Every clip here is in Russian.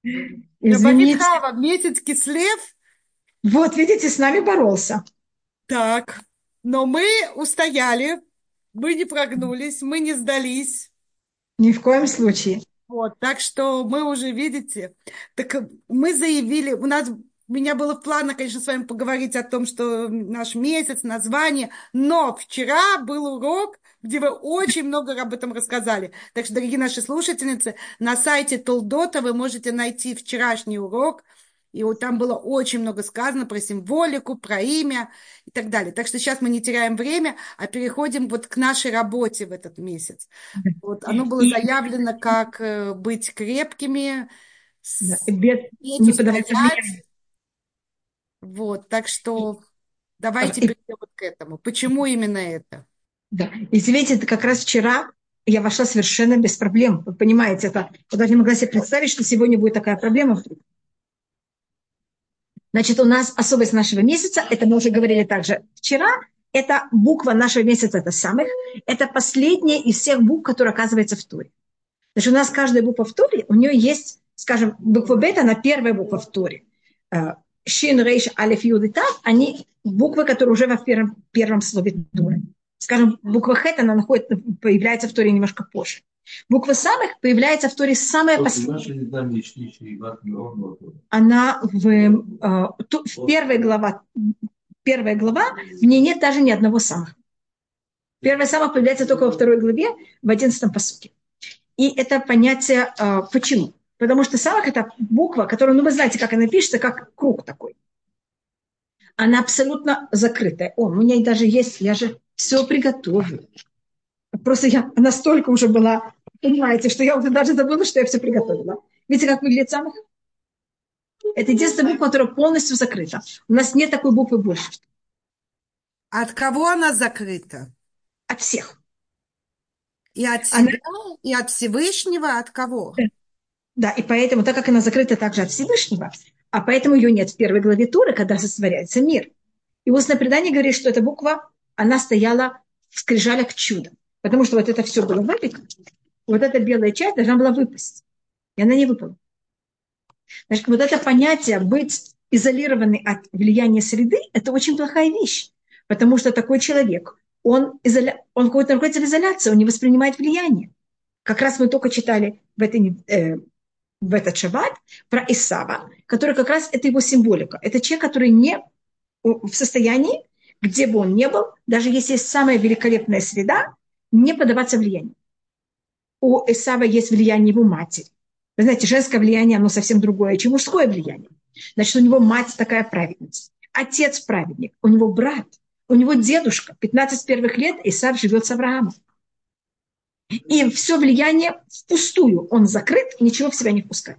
Бавит Извините. Хава, месяц Кислев. Вот, видите, с нами боролся. Так, но мы устояли, мы не прогнулись, мы не сдались. Ни в коем случае. Вот, так что мы уже, видите, так мы заявили, у меня было в планах, конечно, с вами поговорить о том, что наш месяц, название, но вчера был урок, где вы очень много об этом рассказали. Так что, дорогие наши слушательницы, на сайте Толдота вы можете найти вчерашний урок, и вот там было очень много сказано про символику, про имя и так далее. Так что сейчас мы не теряем время, а переходим вот к нашей работе в этот месяц. Вот оно было И заявлено как быть крепкими, да, без уметь не поддаваться устоять. влиянию. Вот, так И, что давайте и, перейдем вот к этому. Почему именно это? да. И видите, это как раз вчера я вошла совершенно без проблем. Вы понимаете, это я даже не могла себе представить, что сегодня будет такая проблема. Значит, у нас особость нашего месяца, это мы уже говорили также вчера, это буква нашего месяца, это самых, это последняя из всех букв, которая оказывается в Туре. Значит, у нас каждая буква в Туре, у нее есть, скажем, буква Бет, она первая буква в Туре. Шин, Рейш, Алиф, Юд и Тав, они буквы, которые уже во первом слове Туры. Скажем, буква Хет, она появляется в Туре немножко позже. Буква самых появляется в Туре самая последняя. Она в первая глава, в ней нет даже ни одного самых. Первая самых появляется только во второй главе, в 11 посуке. И это понятие, почему? Потому что самых это буква, которую, ну вы знаете, как она пишется, как круг такой. Она абсолютно закрытая. О, у меня даже есть, я же все приготовила. Просто я настолько уже была, понимаете, что я уже даже забыла, что я все приготовила. Видите, как выглядит самых? Это единственная буква, которая полностью закрыта. У нас нет такой буквы больше. От кого она закрыта? От всех. И от Она, себя, и от Всевышнего, от кого? да, и поэтому, так как она закрыта также от Всевышнего, а поэтому ее нет в первой главе Туры, когда сотворяется мир. И устное предание говорит, что эта буква, она стояла в скрижалях чуда. Потому что вот это все было выпекано, вот эта белая часть должна была выпасть. И она не выпала. Значит, вот это понятие быть изолированный от влияния среды, это очень плохая вещь. Потому что такой человек, он находится в изоляции, он не воспринимает влияние. Как раз мы только читали в этот шаббат про Исава, который как раз это его символика. Это человек, который не в состоянии, где бы он ни был, даже если есть самая великолепная среда, не поддаваться влиянию. У Исава есть влияние его матери. Вы знаете, женское влияние, оно совсем другое, чем мужское влияние. Значит, у него мать такая праведница, отец праведник, у него брат, у него дедушка. 15 первых лет Исав живет с Авраамом. И все влияние впустую. Он закрыт, ничего в себя не впускает.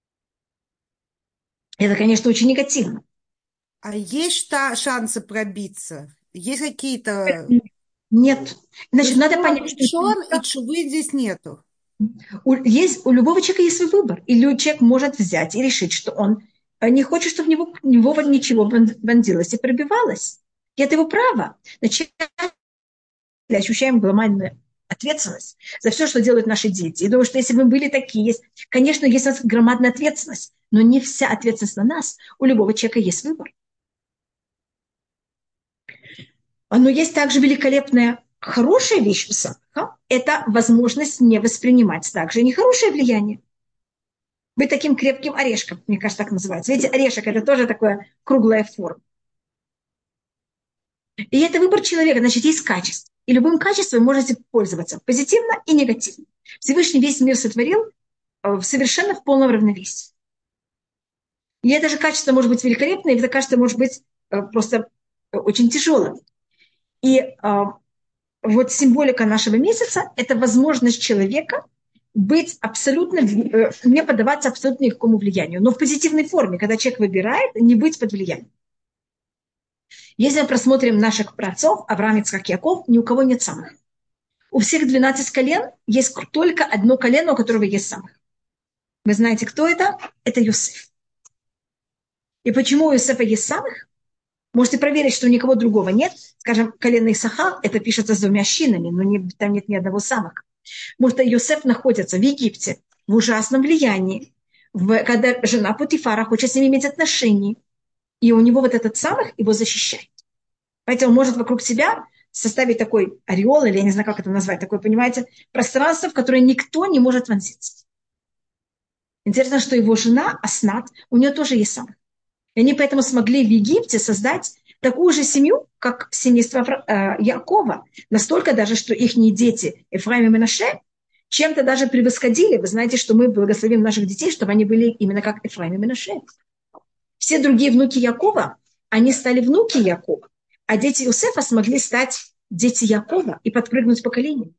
Это, конечно, очень негативно. А есть шансы пробиться? Есть какие-то... Нет. То Значит, есть надо он понять, что обречен, и чувы здесь нету. у любого человека есть свой выбор. И человек может взять и решить, что он не хочет, чтобы в него ничего вонзилось и пробивалось. И это его право. Значит, мы ощущаем глобальную ответственность за все, что делают наши дети. И думаю, что если бы мы были такие, конечно, есть у нас громадная ответственность, но не вся ответственность на нас. У любого человека есть выбор. Но есть также великолепная хорошая вещь у садха. Это возможность не воспринимать также нехорошее влияние. Быть таким крепким орешком, мне кажется, так называется. Видите, орешек – это тоже такая круглая форма. И это выбор человека, значит, есть качество. И любым качеством вы можете пользоваться позитивно и негативно. Всевышний весь мир сотворил совершенно в полном равновесии. И это же качество может быть великолепное, и это качество может быть просто очень тяжелым. И вот символика нашего месяца – это возможность человека быть абсолютно, не поддаваться абсолютно никакому влиянию, но в позитивной форме, когда человек выбирает не быть под влиянием. Если мы просмотрим наших праотцов, Авраам, Ицхак, Яков, ни у кого нет самых. У всех 12 колен есть только одно колено, у которого есть самых. Вы знаете, кто это? Это Йосеф. И почему у Йосефа есть самых? Можете проверить, что у никого другого нет. Скажем, колено Исахар, это пишется с двумя щинами, но там нет ни одного самых. Потому что Йосеф находится в Египте в ужасном влиянии, когда жена Путифара хочет с ним иметь отношения, и у него вот этот самых его защищает. Поэтому он может вокруг себя составить такой ореол, или я не знаю, как это назвать, такое, понимаете, пространство, в которое никто не может вонзиться. Интересно, что его жена Аснат, у нее тоже есть самых. И они поэтому смогли в Египте создать такую же семью, как семейство Якова. Настолько даже, что их дети Ефраим и Менаше чем-то даже превосходили. Вы знаете, что мы благословим наших детей, чтобы они были именно как Ефраим и Менаше. Все другие внуки Якова, они стали внуки Якова. А дети Иосифа смогли стать дети Якова и подпрыгнуть поколение.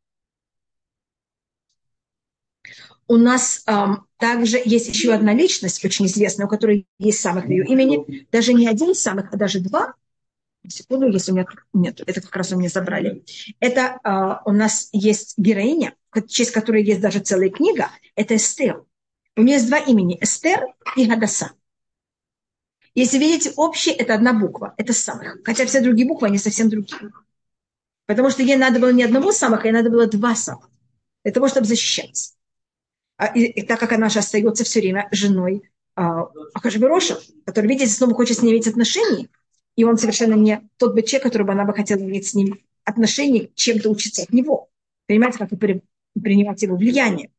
У нас также есть еще одна личность, очень известная, у которой есть самых в ее имени. Даже не один самых, а даже два. Секунду, если у меня нет, это как раз у меня забрали. Это у нас есть героиня, в честь которой есть даже целая книга. Это Эстер. У нее есть два имени. Эстер и Гадаса. Если видите, общее – это одна буква. Это самых. Хотя все другие буквы, они совсем другие. Потому что ей надо было не одного самых, а ей надо было два самых. Для того, чтобы защищаться. И так как она же остается все время женой Ахашвероша, который, видите, снова хочет с ней иметь отношения, и он совершенно не тот бы человек, которого она бы хотела иметь с ним отношения, чем-то учиться от него. Понимаете, как и принимать его влияние.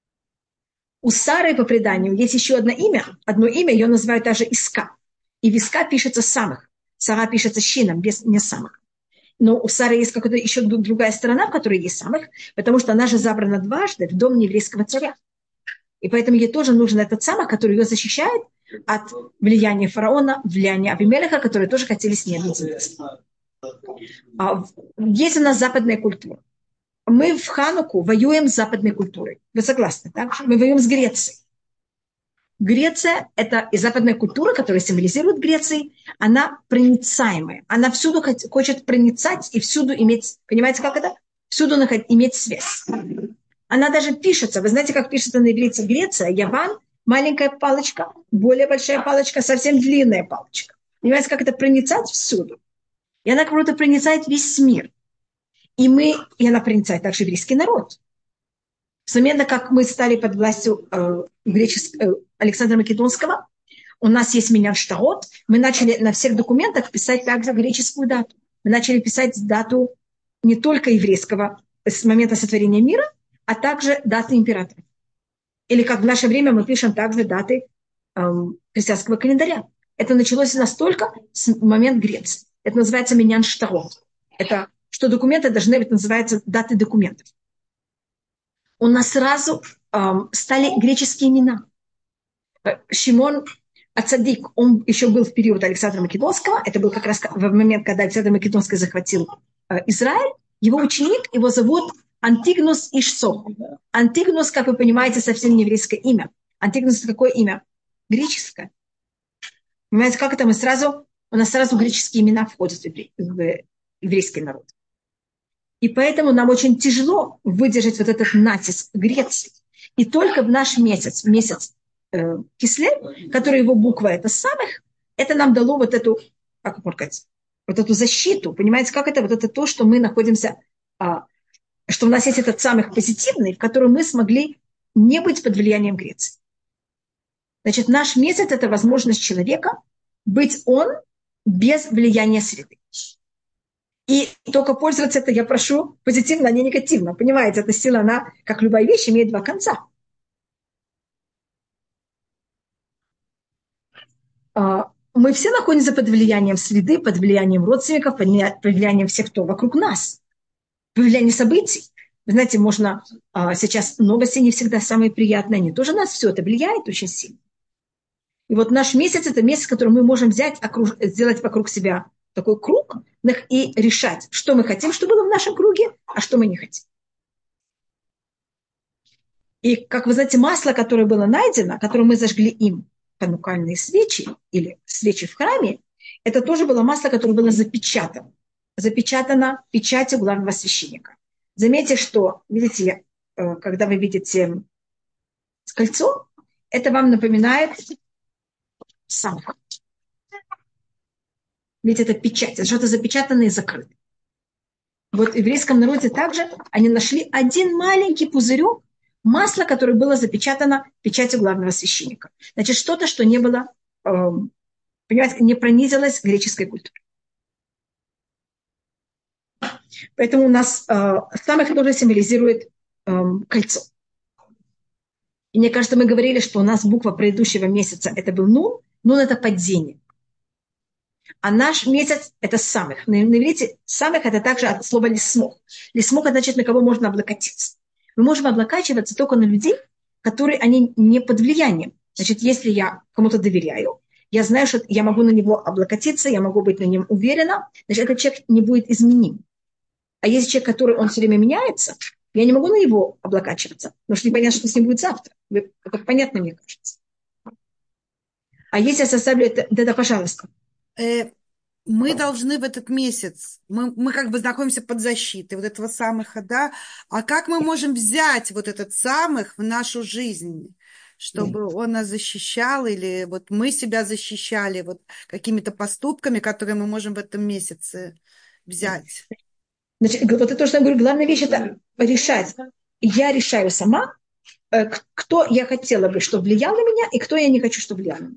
У Сары по преданию есть еще одно имя, ее называют даже Иска. И в Иска пишется самых. Сара пишется щином, без не самых. Но у Сары есть какая-то еще другая сторона, в которой есть самых, потому что она же забрана дважды в дом еврейского царя. И поэтому ей тоже нужен этот самых, который ее защищает от влияния фараона, влияния Авимелеха, которые тоже хотели с ней объединиться. Есть у нас западная культура. Мы в Хануку воюем с западной культурой. Вы согласны, так? Мы воюем с Грецией. Греция – это и западная культура, которая символизирует Грецию, она проницаемая. Она всюду хочет проницать и всюду иметь, понимаете, как это? Всюду иметь связь. Она даже пишется, вы знаете, как пишется на иврите Греция, Яван, маленькая палочка, более большая палочка, совсем длинная палочка. Понимаете, как это проницать всюду? И она как будто проницает весь мир. И она проницает также еврейский народ. С момента, как мы стали под властью Александра Македонского, у нас есть Миньян Штарот, мы начали на всех документах писать также греческую дату. Мы начали писать дату не только еврейского, с момента сотворения мира, а также даты императоров. Или как в наше время мы пишем также даты христианского календаря. Это началось настолько с момента Греции. Это называется Миньян Штарот. Это что документы должны быть, называются даты документов. У нас сразу стали греческие имена. Шимон Ацадик, он еще был в период Александра Македонского. Это был как раз в момент, когда Александр Македонский захватил Израиль. Его ученик, его зовут Антигнус Ишсо. Антигнус, как вы понимаете, совсем не еврейское имя. Антигнус – это какое имя? Греческое. Понимаете, как это у нас сразу греческие имена входят в еврейский народ. И поэтому нам очень тяжело выдержать вот этот натиск Греции. И только в наш месяц Кислев, который его буква это самых, это нам дало вот эту, как можно сказать, вот эту защиту. Понимаете, как это? Вот это то, что мы находимся, что у нас есть этот самых позитивный, в котором мы смогли не быть под влиянием Греции. Значит, наш месяц – это возможность человека быть он без влияния среды. И только пользоваться это, я прошу, позитивно, а не негативно. Понимаете, эта сила, она, как любая вещь, имеет два конца. Мы все находимся под влиянием среды, под влиянием родственников, под влиянием всех, кто вокруг нас. Под влиянием событий. Вы знаете, можно сейчас новости не всегда самые приятные, они тоже нас все это влияет очень сильно. И вот наш месяц – это месяц, который мы можем взять, сделать вокруг себя такой круг и решать, что мы хотим, что было в нашем круге, а что мы не хотим. И, как вы знаете, масло, которое было найдено, которое мы зажгли им, ханукальные свечи или свечи в храме, это тоже было масло, которое было запечатано. Запечатано печатью главного священника. Заметьте, что, видите, когда вы видите кольцо, это вам напоминает самых. Ведь это печать, это что-то запечатанное и закрытое. Вот в еврейском народе также они нашли один маленький пузырек, масло, которое было запечатано печатью главного священника. Значит, что-то, что не было, понимаете, не пронизилось греческой культурой. Поэтому у нас самых тоже символизирует кольцо. И мне кажется, мы говорили, что у нас буква предыдущего месяца это был нун. Нун это падение. А наш месяц это самых. На иврите самых это также от слова лисмох. Лисмох это значит, на кого можно облокотиться. Мы можем облокачиваться только на людей, которые они не под влиянием. Значит, если я кому-то доверяю, я знаю, что я могу на него облокотиться, я могу быть на нем уверена, значит, этот человек не будет изменим. А если человек, который он все время меняется, я не могу на него облокачиваться, потому что непонятно, что с ним будет завтра. Это понятно, мне кажется. А если я составлю это пожалуйста. Мы должны в этот месяц, мы как бы находимся под защитой вот этого самых, да, а как мы можем взять вот этот самых в нашу жизнь, чтобы он нас защищал, или вот мы себя защищали вот какими-то поступками, которые мы можем в этом месяце взять? Значит, вот это то, что я говорю, главная вещь это решать. Я решаю сама, кто я хотела бы, чтобы влиял на меня, и кто я не хочу, чтобы влиял на меня.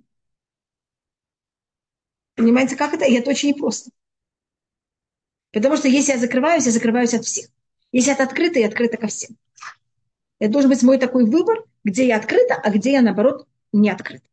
Понимаете, как это? И это очень непросто. Потому что если я закрываюсь от всех. Если это открыто, я открыта ко всем. Это должен быть мой такой выбор, где я открыта, а где я, наоборот, не открыта.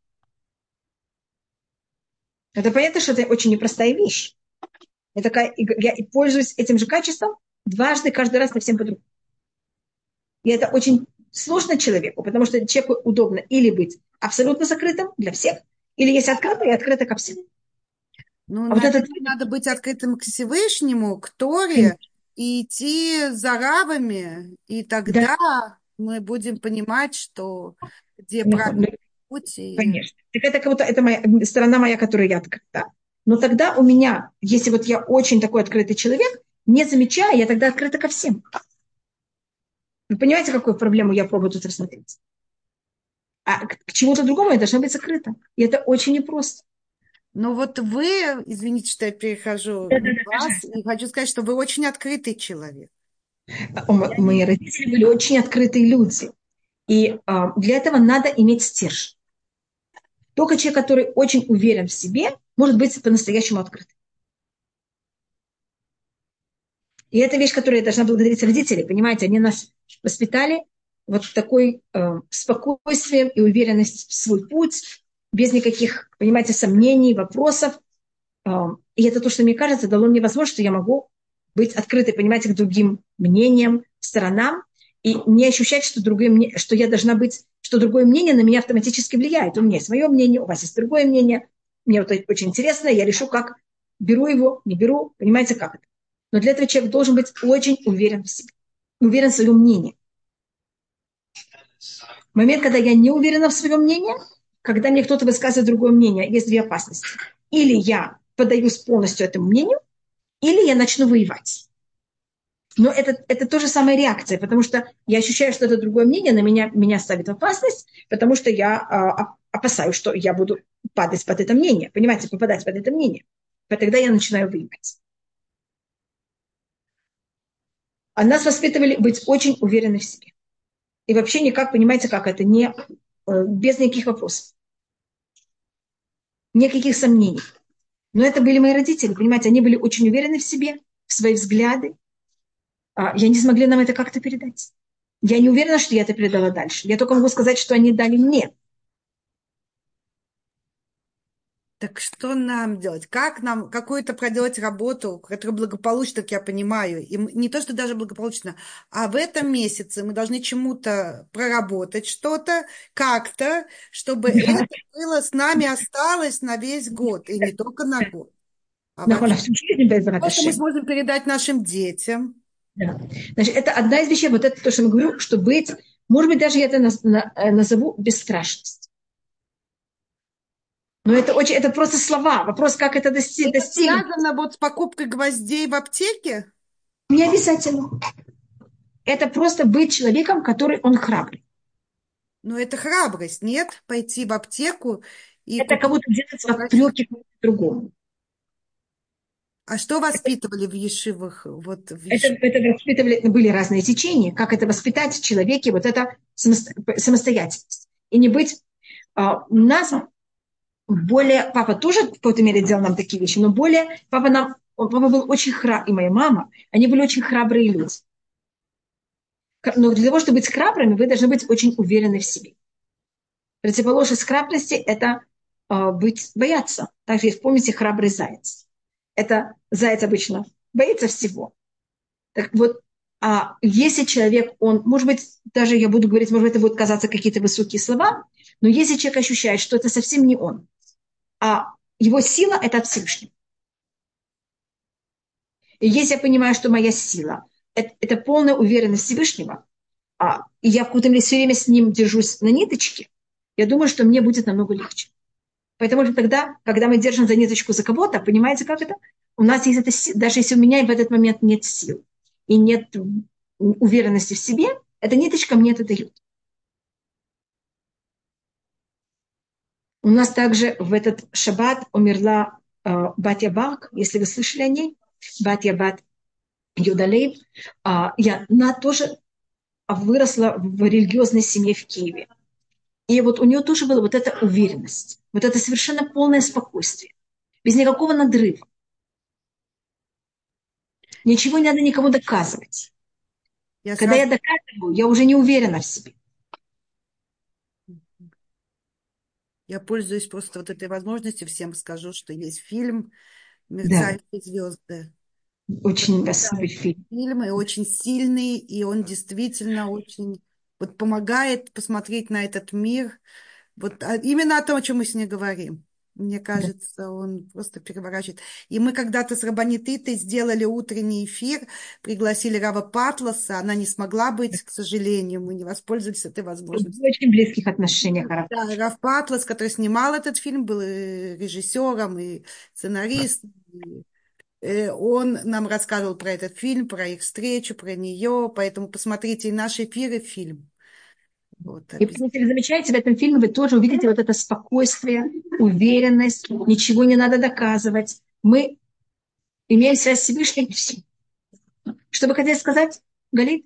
Это понятно, что это очень непростая вещь. Я пользуюсь этим же качеством дважды, каждый раз совсем по-другому. И это очень сложно человеку, потому что человеку удобно или быть абсолютно закрытым для всех, или если открыто, и открыто ко всем. Ну, А вот наверное, этот... надо быть открытым к Всевышнему, к Торе, и идти за равами, и Да, тогда мы будем понимать, что где конечно. правильный путь. И... Конечно. Так это как будто это моя сторона моя, которую я открыта. Но тогда у меня, если вот я очень такой открытый человек, не замечая, я тогда открыта ко всем. Вы понимаете, какую проблему я пробую тут рассмотреть? А к чему-то другому я должна быть закрыта. И это очень непросто. Но вот вы, извините, что я перехожу Да, да, на да, вас, пожалуйста. и хочу сказать, что вы очень открытый человек. Я Мои не... родители были очень открытые люди. И для этого надо иметь стержень. Только человек, который очень уверен в себе, может быть по-настоящему открыт. И это вещь, которую я должна благодарить родителей. Понимаете, они нас воспитали вот в такой спокойствием и уверенность в свой путь, без никаких, понимаете, сомнений, вопросов. И это то, что мне кажется, дало мне возможность, что я могу быть открытой, понимаете, к другим мнениям, сторонам, и не ощущать, что, что я должна быть, что другое мнение на меня автоматически влияет. У меня есть мое мнение, у вас есть другое мнение. Мне вот это очень интересно, я решу, как беру его, не беру, понимаете, как это. Но для этого человек должен быть очень уверен в себе, уверен в своем мнении. В момент, когда я не уверена в своем мнении, когда мне кто-то высказывает другое мнение, есть две опасности. Или я поддаюсь полностью этому мнению, или я начну воевать. Но это тоже самая реакция, потому что я ощущаю, что это другое мнение на меня ставит в опасность, потому что я опасаюсь, что я буду падать под это мнение, понимаете, попадать под это мнение. И тогда я начинаю воевать. А нас воспитывали быть очень уверенны в себе. И вообще никак, понимаете, как это, не, без никаких вопросов, никаких сомнений. Но это были мои родители, понимаете, они были очень уверены в себе, в свои взгляды. Я не смогли нам это как-то передать. Я не уверена, что я это передала дальше. Я только могу сказать, что они дали мне. Так что нам делать? Как нам какую-то проделать работу, которая благополучна, как я понимаю, и не то, что даже благополучно, а в этом месяце мы должны чему-то проработать что-то, как-то, чтобы Да. это было с нами осталось на весь год, и не только на год, а На вообще. всю жизнь без То, что мы Раташем. сможем передать нашим детям. Да. Значит, это одна из вещей, вот это то, что я говорю, что быть, может быть, даже я это назову бесстрашность. Но это очень, это просто слова. Вопрос, как это Это достигнуть. связано вот с покупкой гвоздей в аптеке? Не обязательно. Это просто быть человеком, который он храбрый. Но это храбрость, нет? Пойти в аптеку и Это купить, кого-то делать в попросить. отвлеке к другому. А что воспитывали в ешивах? Вот в Это воспитывали, были разные течения, как это воспитать в человеке, вот это самостоятельность. И не быть... у нас более... Папа тоже в какой-то мере делал нам такие вещи, но более... Папа был очень храбрый, и моя мама, они были очень храбрые люди. Но для того, чтобы быть храбрыми, вы должны быть очень уверены в себе. Противоположность храбрости – это бояться. Также помните храбрый заяц. Это заяц обычно боится всего. Так вот, если человек, он, может быть, даже я буду говорить, может быть, это будут казаться какие-то высокие слова, но если человек ощущает, что это совсем не он, а его сила – это от Всевышнего. И если я понимаю, что моя сила – это полная уверенность Всевышнего, и я в каком-то мере все время с ним держусь на ниточке, я думаю, что мне будет намного легче. Поэтому что тогда, когда мы держим за ниточку за кого-то, понимаете, как это? У нас есть это, даже если у меня в этот момент нет сил и нет уверенности в себе, эта ниточка мне это дает. У нас также в этот шаббат умерла Батья Бак, если вы слышали о ней, Батья Бат Юдалей. Она тоже выросла в религиозной семье в Киеве. И вот у нее тоже была вот эта уверенность, вот это совершенно полное спокойствие, без никакого надрыва. Ничего не надо никому доказывать. Я Когда я сразу... доказываю, я уже не уверена в себе. Я пользуюсь просто вот этой возможностью, всем скажу, что есть фильм Да, «Мерцающие звезды». очень красивый Потрясающий фильм. фильм, и очень сильный, и он действительно очень вот помогает посмотреть на этот мир. Вот именно о том, о чем мы сегодня говорим. Мне Да. кажется, он просто переворачивает. И мы когда-то с Рабанитытой сделали утренний эфир, пригласили Рава Патласа. Она не смогла быть, к сожалению, мы не воспользовались этой В возможностью. очень близких отношениях Да, Арафат. Рав Патлас, который снимал этот фильм, был и режиссером, и сценаристом. Он нам рассказывал про этот фильм, про их встречу, про нее. Поэтому посмотрите и наш эфир, и фильм. Вот, И обязательно. если вы замечаете, в этом фильме вы тоже увидите вот это спокойствие, уверенность, ничего не надо доказывать. Мы имеем связь с Всевышним. Что вы хотели сказать, Галит?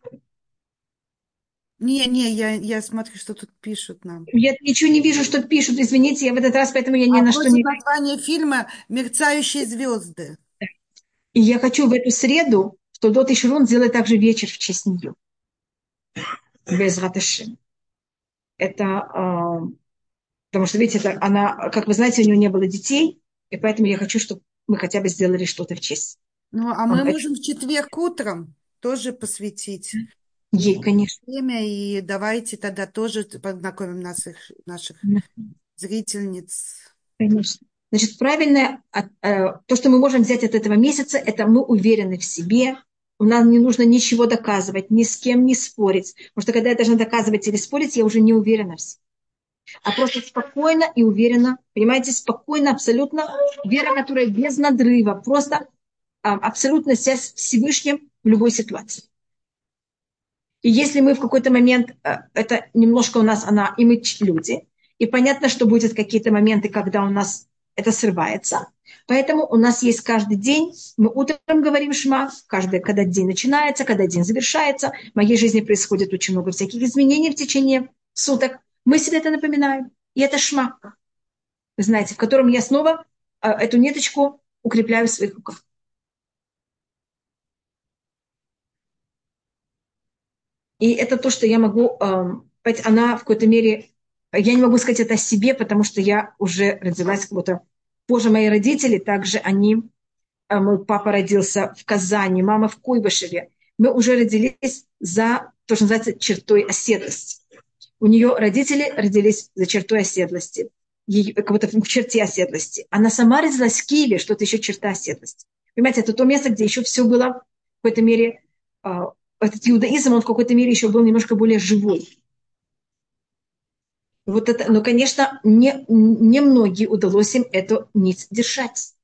Не, я смотрю, что тут пишут нам. Я ничего не вижу, что пишут. Извините, я в этот раз, поэтому я ни А на что просят не... название фильма «Мерцающие звезды». И я хочу в эту среду, что Дот и Широн сделать также вечер в честь нее. Без Раташи. Это, потому что, видите, это она, как вы знаете, у нее не было детей, и поэтому я хочу, чтобы мы хотя бы сделали что-то в честь. Ну, а мы можем в четверг утром тоже посвятить Ей, конечно. время, и давайте тогда тоже познакомим наших зрительниц. Конечно. Значит, правильное, то, что мы можем взять от этого месяца, это мы уверены в себе, нам не нужно ничего доказывать, ни с кем не спорить. Потому что когда я должна доказывать или спорить, я уже не уверена в себе. А просто спокойно и уверенно, понимаете, спокойно, абсолютно, вера, которая без надрыва, просто абсолютно связь с Всевышним в любой ситуации. И если мы в какой-то момент, это немножко у нас она, и мы люди, и понятно, что будут какие-то моменты, когда у нас это срывается. Поэтому у нас есть каждый день, мы утром говорим шма, каждый, когда день начинается, когда день завершается. В моей жизни происходит очень много всяких изменений в течение суток. Мы себе это напоминаем. И это шма, вы знаете, в котором я снова эту ниточку укрепляю в своих руках. И это то, что я могу, она в какой-то мере, я не могу сказать это о себе, потому что я уже родилась как будто позже мои родители, также они, мой папа родился в Казани, мама в Куйбышеве. Мы уже родились за то, что называется чертой оседлости. У нее родители родились за чертой оседлости, как будто в черте оседлости. Она сама родилась в Киеве, что это еще черта оседлости. Понимаете, это то место, где еще все было в какой-то мере этот иудаизм, он в какой-то мере еще был немножко более живой. Вот это, но, конечно, не многие удалось им эту нить держать.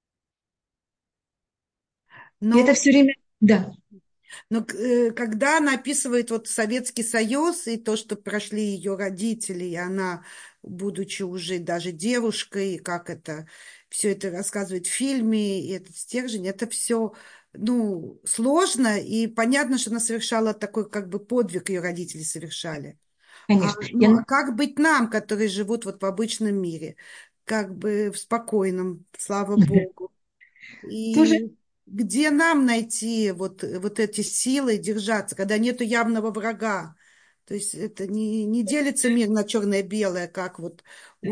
И это Но, все время, да. когда она описывает вот Советский Союз и то, что прошли ее родители, и она, будучи уже даже девушкой, как это, все это рассказывает в фильме, и этот стержень, это все, ну, сложно, и понятно, что она совершала такой, как бы, подвиг ее родители совершали. Конечно. Ну, а как быть нам, которые живут вот в обычном мире, как бы в спокойном, слава Богу? Тоже, И где нам найти вот эти силы держаться, когда нету явного врага? То есть это не делится мир на черное-белое, как вот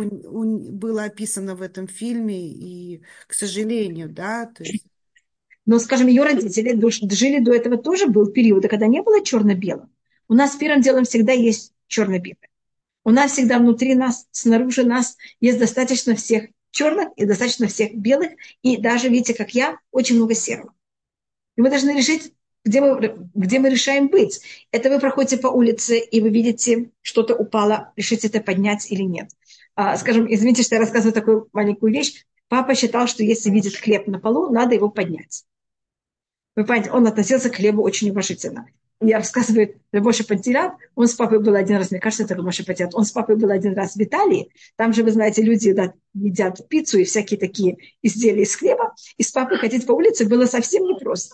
было описано в этом фильме, и, к сожалению, да, то есть, но, скажем, ее родители жили до этого тоже был период, когда не было черно-белого. У нас первым делом всегда есть черно-белое. У нас всегда внутри нас, снаружи нас есть достаточно всех черных и достаточно всех белых. И даже, видите, как я, очень много серого. И вы должны решить, где мы решаем быть. Это вы проходите по улице, и вы видите, что-то упало, решите это поднять или нет. Скажем, извините, что я рассказываю такую маленькую вещь. Папа считал, что если видит хлеб на полу, надо его поднять. Вы понимаете, он относился к хлебу очень уважительно. Я рассказываю, Рабоша Пантелят, он с папой был один раз, мне кажется, это Рабоша Пантелят, он с папой был один раз в Италии, там же, вы знаете, люди едят пиццу и всякие такие изделия из хлеба, и с папой ходить по улице было совсем непросто.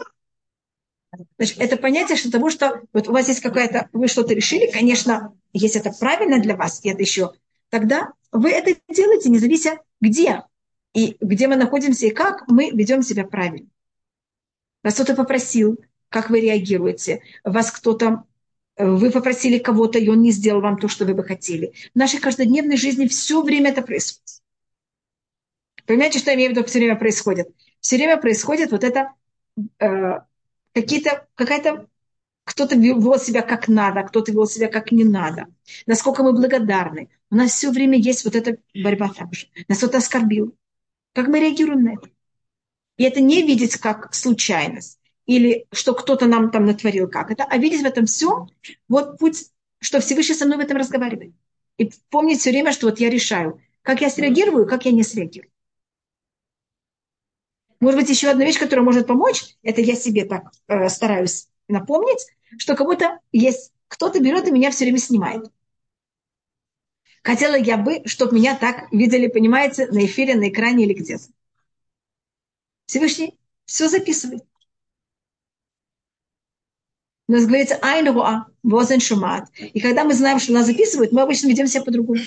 Значит, это понятие, что того, что вот у вас есть какая-то, вы что-то решили, конечно, если это правильно для вас, и это еще, тогда вы это делаете, не завися где, и где мы находимся, и как мы ведем себя правильно. Вас кто-то попросил, как вы реагируете? Вас кто-то, вы попросили кого-то, и он не сделал вам то, что вы бы хотели. В нашей каждодневной жизни все время это происходит. Понимаете, что я имею в виду, все время происходит? Все время происходит вот это, э, какая-то, кто-то вел себя как надо, кто-то вел себя как не надо. Насколько мы благодарны. У нас все время есть вот эта борьба также. Нас кто-то оскорбил. Как мы реагируем на это? И это не видеть как случайность или что кто-то нам там натворил как это, а видеть в этом все вот путь, что Всевышний со мной в этом разговаривает. И помнить все время, что вот я решаю, как я среагирую, как я не среагирую. Может быть, еще одна вещь, которая может помочь, это я себе так стараюсь напомнить, что как будто есть кто-то берет и меня все время снимает. Хотела я бы, чтобы меня так видели, понимаете, на эфире, на экране или где-то. Всевышний все записывает. У нас говорится «айн руа, возен шумат». И когда мы знаем, что нас записывают, мы обычно ведем себя по-другому.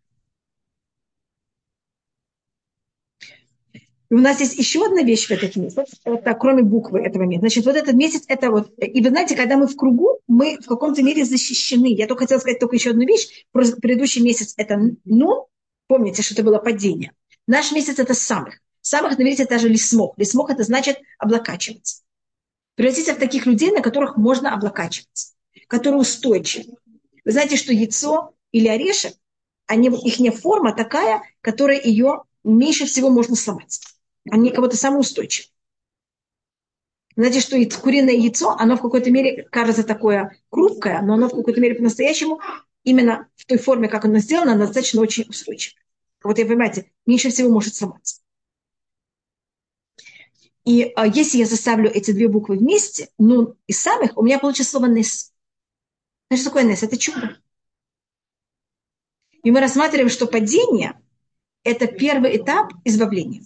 И у нас есть еще одна вещь в этот месяц, это, кроме буквы этого месяца. Значит, вот этот месяц, это вот... И вы знаете, когда мы в кругу, мы в каком-то мере защищены. Я только хотела сказать только еще одну вещь. Предыдущий месяц это «ну». Помните, что это было падение. Наш месяц это самых. Самых, наверное, даже лисмох. Лисмох это значит облокачиваться. Превратиться в таких людей, на которых можно облокачиваться, которые устойчивы. Вы знаете, что яйцо или орешек, их форма такая, которая ее меньше всего можно сломать. Они кого-то самоустойчивы. Знаете, что куриное яйцо, оно в какой-то мере кажется такое хрупкое, но оно в какой-то мере по-настоящему, именно в той форме, как оно сделано, оно достаточно очень устойчиво. Вот, вы понимаете, меньше всего может сломаться. И если я заставлю эти две буквы вместе, ну, из самых, у меня получится слово «нес». Знаете, что такое «нес»? Это чудо. И мы рассматриваем, что падение – это первый этап избавления.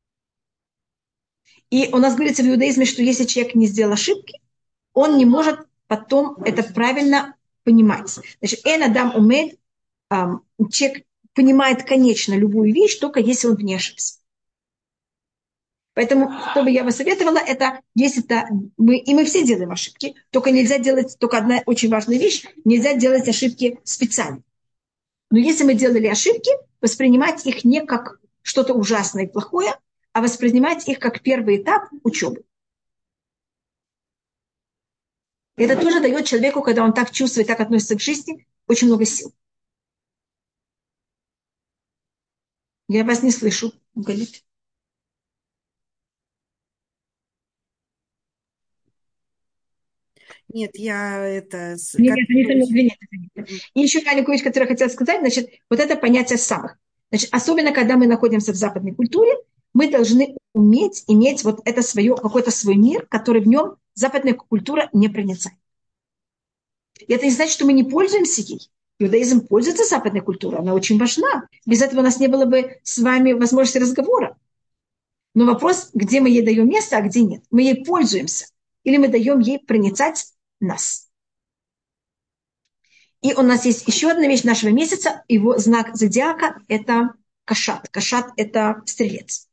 И у нас говорится в иудаизме, что если человек не сделал ошибки, он не может потом это правильно понимать. Значит, «эн адам умед» человек понимает, конечно, любую вещь, только если он в ней ошибся. Поэтому, что бы я бы советовала, это, если это мы все делаем ошибки, только нельзя делать, только одна очень важная вещь, нельзя делать ошибки специально. Но если мы делали ошибки, воспринимать их не как что-то ужасное и плохое, а воспринимать их как первый этап учебы. Это тоже дает человеку, когда он так чувствует, так относится к жизни, очень много сил. Я вас не слышу, Галит. нет, я это... Нет, извините. И еще маленькую вещь, которую я хотела сказать, значит, вот это понятие самых. Значит, особенно, когда мы находимся в западной культуре, мы должны уметь иметь вот это свое, какой-то свой мир, который в нем западная культура не проницает. И это не значит, что мы не пользуемся ей. Иудаизм пользуется западной культурой, она очень важна. Без этого у нас не было бы с вами возможности разговора. Но вопрос, где мы ей даем место, а где нет. Мы ей пользуемся. Или мы даем ей проницать нас. И у нас есть еще одна вещь нашего месяца. Его знак зодиака – это кашат. Кашат – это стрелец.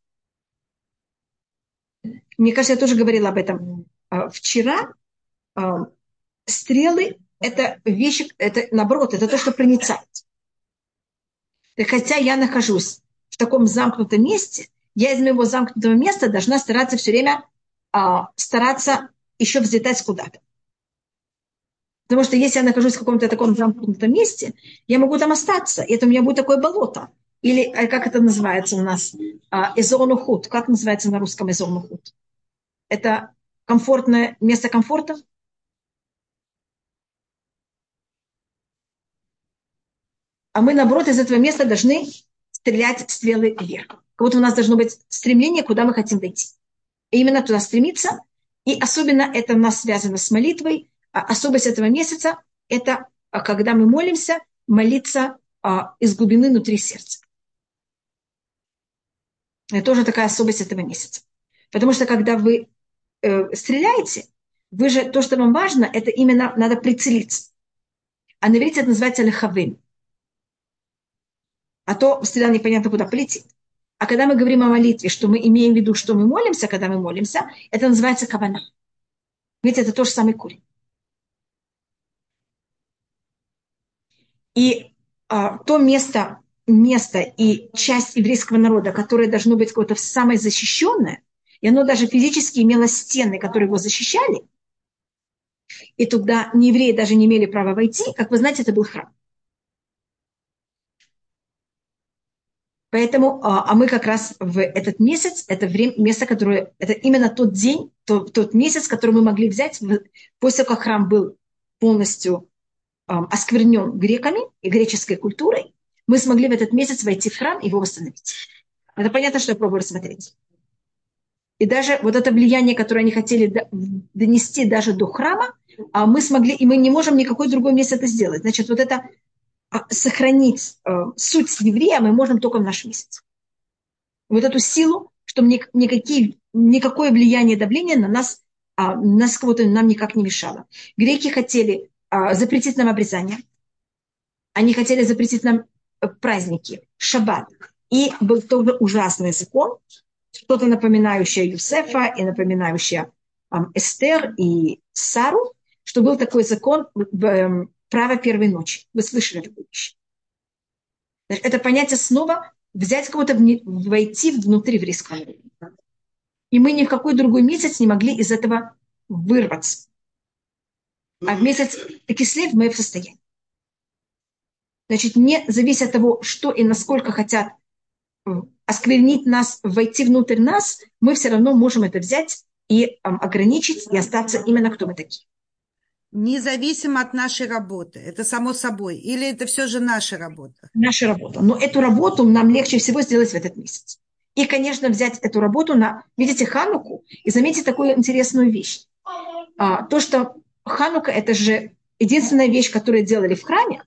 Мне кажется, я тоже говорила об этом вчера. Стрелы – это вещи, это наоборот, это то, что проницает. И хотя я нахожусь в таком замкнутом месте, я из моего замкнутого места должна стараться все время стараться еще взлетать куда-то. Потому что если я нахожусь в каком-то таком замкнутом месте, я могу там остаться, и это у меня будет такое болото. Или, как это называется у нас, эзонухут. Как называется на русском эзонухут? Это комфортное место комфорта? А мы, наоборот, из этого места должны стрелять стрелы вверх. Как будто у нас должно быть стремление, куда мы хотим дойти. И именно туда стремиться. И особенно это у нас связано с молитвой. Особость этого месяца – это когда мы молимся, молиться из глубины внутри сердца. Это тоже такая особость этого месяца. Потому что когда вы стреляете, вы же, то, что вам важно, это именно надо прицелиться. А на иврите это называется лехавин. А то стрелял непонятно куда полетит. А когда мы говорим о молитве, что мы имеем в виду, что мы молимся, когда мы молимся, это называется кавана. Ведь это тот же самый корень. И то место и часть еврейского народа, которое должно быть какое-то самое защищенное, и оно даже физически имело стены, которые его защищали, и туда неевреи даже не имели права войти, как вы знаете, это был храм. Поэтому, мы как раз в этот месяц, это время, место, которое, это именно тот день, тот месяц, который мы могли взять после того, как храм был полностью осквернен греками и греческой культурой, мы смогли в этот месяц войти в храм и его восстановить. Это понятно, что я пробую рассмотреть. И даже вот это влияние, которое они хотели донести даже до храма, мы смогли, и мы не можем никакой другой месяц это сделать. Значит, вот это сохранить суть еврея мы можем только в наш месяц. Вот эту силу, чтобы никакое влияние давления на нас кого-то нам никак не мешало. Греки хотели запретить нам обрезание. Они хотели запретить нам праздники, шаббат. И был тоже ужасный закон, что-то напоминающее Юсефа и напоминающее Эстер и Сару, что был такой закон право первой ночи. Вы слышали такую вещь? Это понятие снова взять кого-то, войти внутрь еврейского народа. И мы ни в какой другой месяц не могли из этого вырваться. А в месяц Кислев мы в состоянии. Значит, не зависит от того, что и насколько хотят осквернить нас, войти внутрь нас, мы все равно можем это взять и ограничить, и остаться именно кто мы такие. Независимо от нашей работы. Это само собой. Или это все же наша работа? Наша работа. Но эту работу нам легче всего сделать в этот месяц. И, конечно, взять эту работу на, видите, Хануку, и заметьте такую интересную вещь. То, что Ханука – это же единственная вещь, которую делали в храме,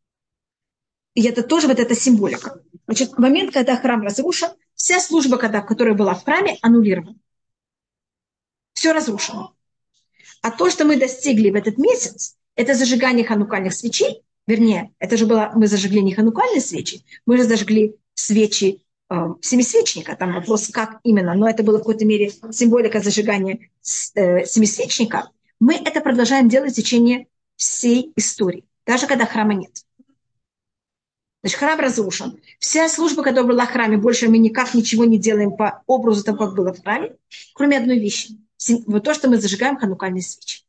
и это тоже вот эта символика. Значит, в момент, когда храм разрушен, вся служба, которая была в храме, аннулирована. Все разрушено. А то, что мы достигли в этот месяц, это зажигание ханукальных свечей. Вернее, это же было, мы зажгли не ханукальные свечи, мы же зажгли свечи семисвечника. Там вопрос, как именно, но это было в какой-то мере символика зажигания семисвечника. Мы это продолжаем делать в течение всей истории, даже когда храма нет. Значит, храм разрушен. Вся служба, которая была в храме, больше мы никак ничего не делаем по образу того, как было в храме, кроме одной вещи. Вот то, что мы зажигаем ханукальные свечи.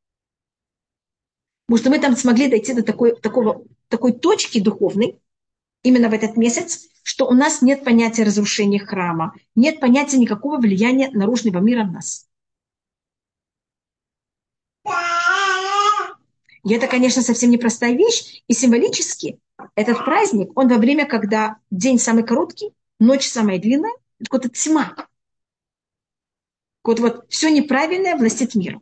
Потому что мы там смогли дойти до такой точки духовной, именно в этот месяц, что у нас нет понятия разрушения храма, нет понятия никакого влияния наружного мира на нас. И это, конечно, совсем непростая вещь. И символически этот праздник, он во время, когда день самый короткий, ночь самая длинная, это какая-то тьма. Вот все неправильное властит миром.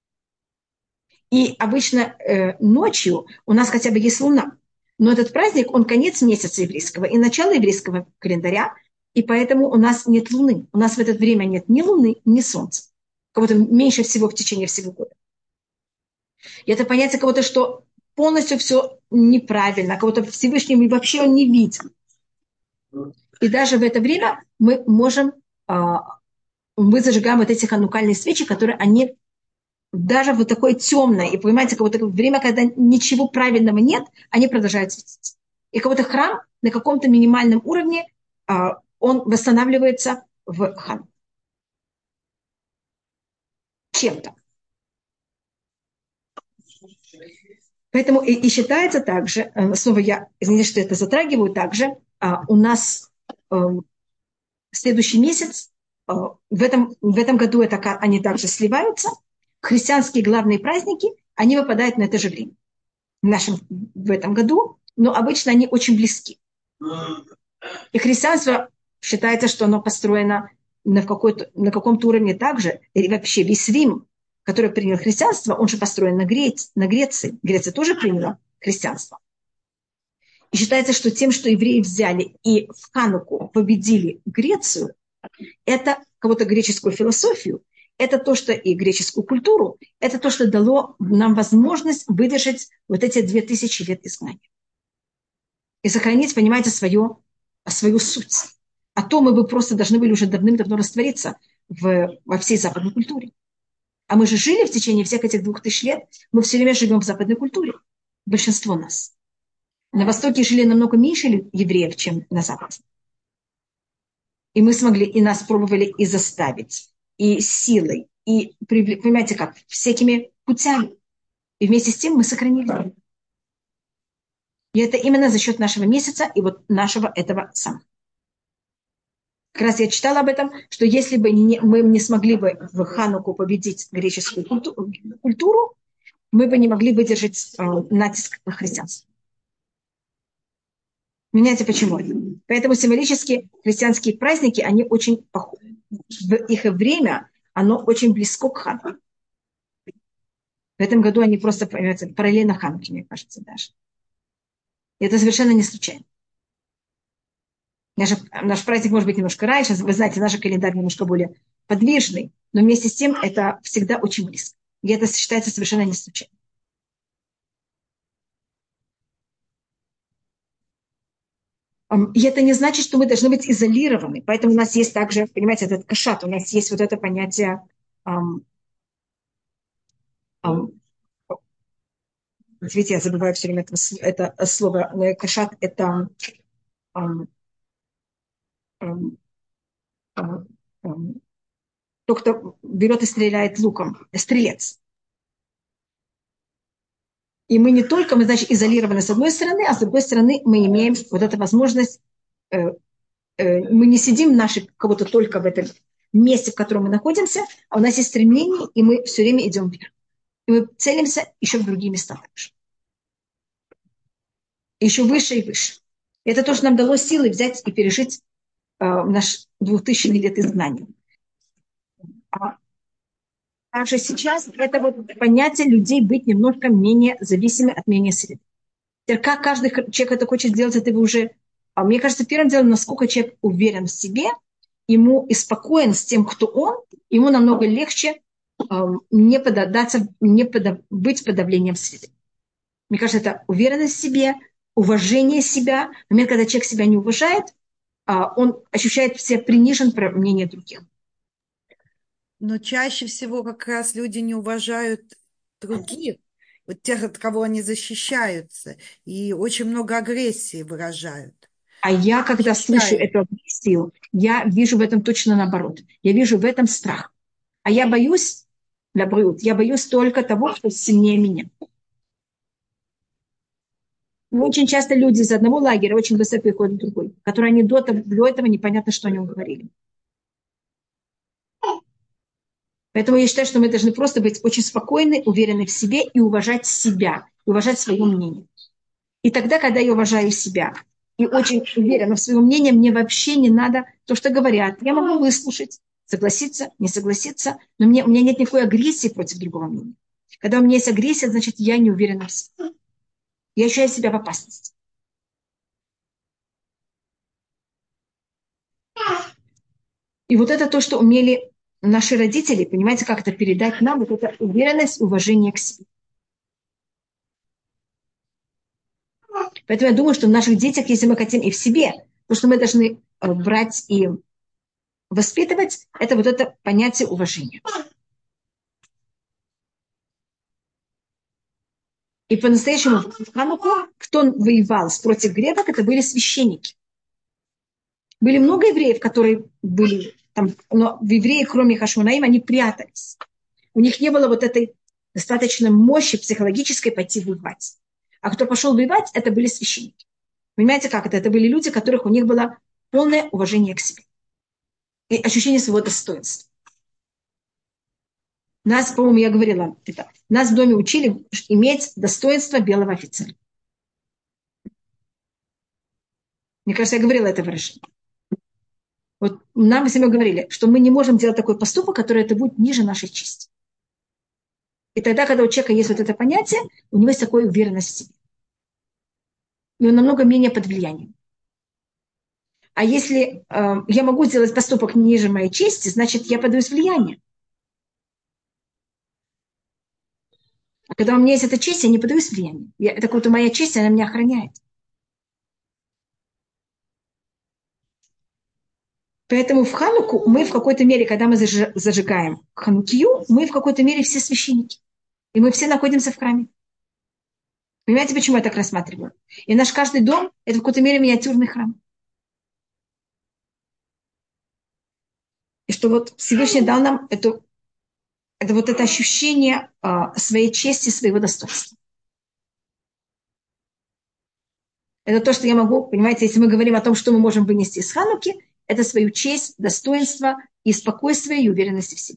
И обычно ночью у нас хотя бы есть луна. Но этот праздник, он конец месяца еврейского и начало еврейского календаря. И поэтому у нас нет Луны. У нас в это время нет ни Луны, ни Солнца. Кого-то меньше всего в течение всего года. И это понятие кого-то, что полностью все неправильно, кого-то Всевышний вообще он не видит. И даже в это время мы можем, мы зажигаем вот эти ханукальные свечи, которые они даже вот такое темное, и понимаете, какое-то время, когда ничего правильного нет, они продолжают светить. И какой-то храм на каком-то минимальном уровне, он восстанавливается в хан. Чем-то. Поэтому и считается также, снова я, извините, что это затрагиваю также, у нас следующий месяц, в этом году они также сливаются, христианские главные праздники, они выпадают на это же время. В этом году, но обычно они очень близки. И христианство считается, что оно построено на каком-то уровне также, и вообще весь Рим, который принял христианство, он же построен на Греции. Греция тоже приняла христианство. И считается, что тем, что евреи взяли и в Хануку победили Грецию, это кого-то греческую философию, это то, что и греческую культуру, это то, что дало нам возможность выдержать вот эти 2000 лет изгнания. И сохранить, понимаете, свою суть. А то мы бы просто должны были уже давным-давно раствориться во всей западной культуре. А мы же жили в течение всех этих 2000 лет, мы все время живем в западной культуре. Большинство нас. На Востоке жили намного меньше евреев, чем на Западе. И мы смогли, и нас пробовали и заставить, и силой, и, понимаете как, всякими путями. И вместе с тем мы сохранили. И это именно за счет нашего месяца и вот нашего этого самого. Как раз я читала об этом, что если бы мы не смогли бы в Хануку победить греческую культуру, мы бы не могли выдержать натиск на христианство. Понимаете, почему? Поэтому символически христианские праздники, они очень похожи. В их время оно очень близко к Хануке. В этом году они просто, понимаете, параллельно Хануке, мне кажется, даже. И это совершенно не случайно. Наш праздник может быть немножко раньше, вы знаете, наш календарь немножко более подвижный, но вместе с тем это всегда очень близко. И это считается совершенно не случайно. И это не значит, что мы должны быть изолированы. Поэтому у нас есть также, понимаете, этот кашат, у нас есть вот это понятие, видите, я забываю все время это слово, кашат, это тот, кто берет и стреляет луком, стрелец. И мы не только, мы, значит, изолированы с одной стороны, а с другой стороны мы имеем вот эту возможность, мы не сидим кого-то только в этом месте, в котором мы находимся, а у нас есть стремление, и мы все время идем вверх. И мы целимся еще в другие места также. Еще выше и выше. И это то, что нам дало силы взять и пережить наш 2000 лет изгнания. Также сейчас это вот понятие людей быть немножко менее зависимыми от мнения среды. Как каждый человек это хочет сделать, это вы уже... Мне кажется, первым делом, насколько человек уверен в себе, ему и спокоен с тем, кто он, ему намного легче быть подавлением среды. Мне кажется, это уверенность в себе, уважение себя. В момент, когда человек себя не уважает, он ощущает себя принижен по мнению других. Но чаще всего как раз люди не уважают других, вот тех, от кого они защищаются, и очень много агрессии выражают. А я, когда слышу эту агрессию, я вижу в этом точно наоборот. Я вижу в этом страх. А я боюсь, я боюсь только того, кто сильнее меня. Очень часто люди из одного лагеря очень быстро переходят в другой, которые они до этого непонятно, что они говорили. Поэтому я считаю, что мы должны просто быть очень спокойны, уверены в себе и уважать себя, уважать свое мнение. И тогда, когда я уважаю себя и очень уверена в своем мнении, мне вообще не надо то, что говорят. Я могу выслушать, согласиться, не согласиться, но у меня нет никакой агрессии против другого мнения. Когда у меня есть агрессия, значит, я не уверена в себе. Я ощущаю себя в опасности. И вот это то, что умели наши родители, понимаете, как это передать нам, вот эта уверенность, уважение к себе. Поэтому я думаю, что в наших детях, если мы хотим и в себе, то, что мы должны брать и воспитывать, это вот это понятие уважения. И по-настоящему в Хануку, кто воевал против греков, это были священники. Были много евреев, которые были там, но в евреи, кроме Хашмонаим, они прятались. У них не было вот этой достаточно мощи психологической пойти воевать. А кто пошел воевать, это были священники. Понимаете, как это? Это были люди, у которых у них было полное уважение к себе. И ощущение своего достоинства. Нас, по-моему, я говорила, нас в доме учили иметь достоинство белого офицера. Мне кажется, я говорила это выражение. Вот нам всеми говорили, что мы не можем делать такой поступок, который это будет ниже нашей чести. И тогда, когда у человека есть вот это понятие, у него есть такая уверенность в себе. И он намного менее под влиянием. А если я могу сделать поступок ниже моей чести, значит, я поддаюсь влиянию. А когда у меня есть эта честь, я не поддаюсь влиянию. Это как будто моя честь, она меня охраняет. Поэтому в Хануку мы в какой-то мере, когда мы зажигаем Ханукию, мы в какой-то мере все священники. И мы все находимся в храме. Понимаете, почему я так рассматриваю? И наш каждый дом – это в какой-то мере миниатюрный храм. И что вот Всевышний дал нам это вот это ощущение своей чести, своего достоинства. Это то, что я могу, понимаете, если мы говорим о том, что мы можем вынести из Хануки, это свою честь, достоинство и спокойствие, и уверенность в себе.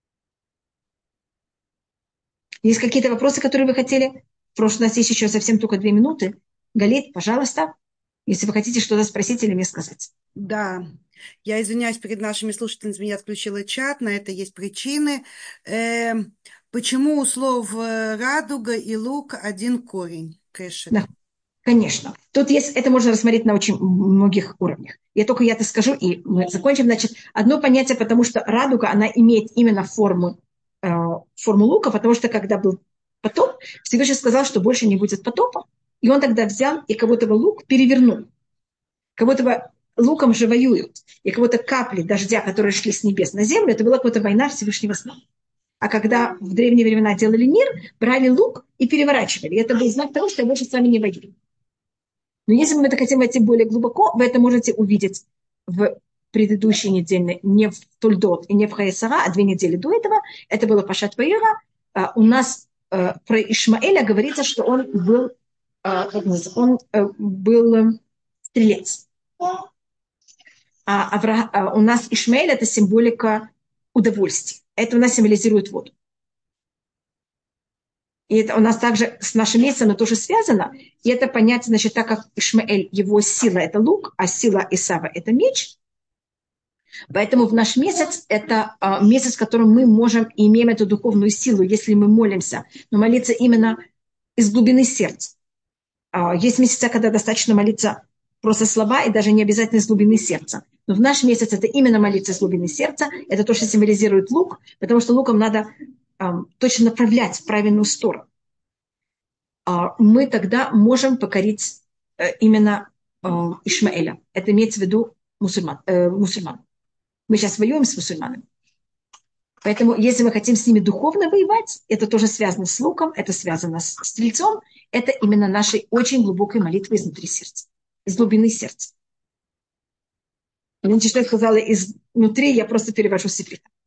Есть какие-то вопросы, которые вы хотели? У нас есть еще совсем только 2 минуты. Галит, пожалуйста, если вы хотите что-то спросить или мне сказать. Да, я извиняюсь перед нашими слушателями, я отключила чат, на это есть причины. Почему у слов радуга и лук один корень? Кэшет. Да, конечно. Тут есть, это можно рассмотреть на очень многих уровнях. Я-то скажу, и мы закончим. Значит, одно понятие, потому что радуга, она имеет именно форму лука, потому что когда был потоп, Всевышний сказал, что больше не будет потопа. И он тогда взял и как будто бы лук перевернул. Как будто бы луком же воюют. И как будто капли дождя, которые шли с небес на землю, это была какая-то война Всевышнего с нами. А когда в древние времена делали мир, брали лук и переворачивали. И это был знак того, что я больше с вами не воюю. Но если мы это хотим войти более глубоко, вы это можете увидеть в предыдущей неделе, не в Тульдот и не в Хаесара, а 2 недели до этого. Это было Пашат Ваира. У нас про Ишмаэля говорится, что он был стрелец. У нас Ишмаэль – это символика удовольствия. Это у нас символизирует воду. И это у нас также с нашим месяцем оно тоже связано. И это понятие, значит, так как Ишмаэль, его сила – это лук, а сила Исава – это меч. Поэтому в наш месяц – это месяц, в котором мы можем и имеем эту духовную силу, если мы молимся, но молиться именно из глубины сердца. Есть месяца, когда достаточно молиться просто слова, и даже не обязательно из глубины сердца. Но в наш месяц это именно молиться из глубины сердца. Это то, что символизирует лук, потому что луком надо точно направлять в правильную сторону. Мы тогда можем покорить именно Ишмаэля. Это имеется в виду мусульман. Мы сейчас воюем с мусульманами. Поэтому, если мы хотим с ними духовно воевать, это тоже связано с луком, это связано с стрельцом, это именно нашей очень глубокой молитвы изнутри сердца, из глубины сердца. Видите, что я сказала изнутри, я просто перевожу с иврита.